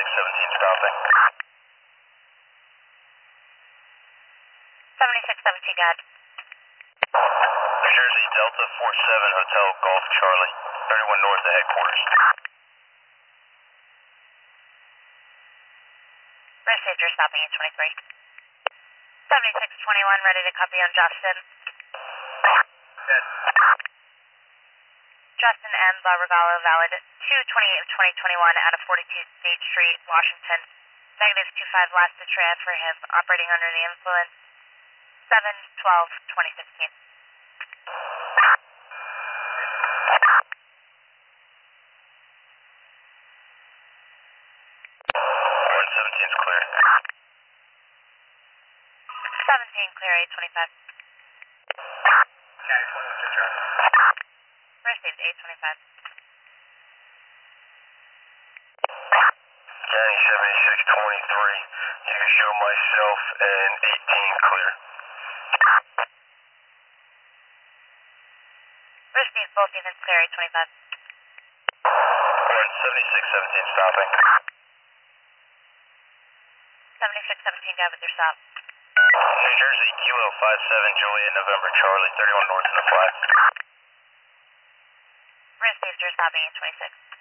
7617 stopping. 7617, go ahead. New Jersey, Delta 47 Hotel Golf Charlie, 31 north of headquarters. Received, you're stopping 823. 7621, ready to copy on Justin. Dead. Justin M. Barbagallo, valid 2/28/2021 out of 42 State Street, Washington. -25 last to transfer him, operating under the influence. 7/12/2016. Alright, 17's clear. 17 clear, 825. County 21 to Charlie. Received, 825. County 7623. You can show myself and 18 clear. Received, both units clear, 825. Alright, 7617 stopping. 7617, go with your stop. New Jersey, Kilo 57 Juliet November Charlie, 31 north in the flat. Received, you're stopping 826.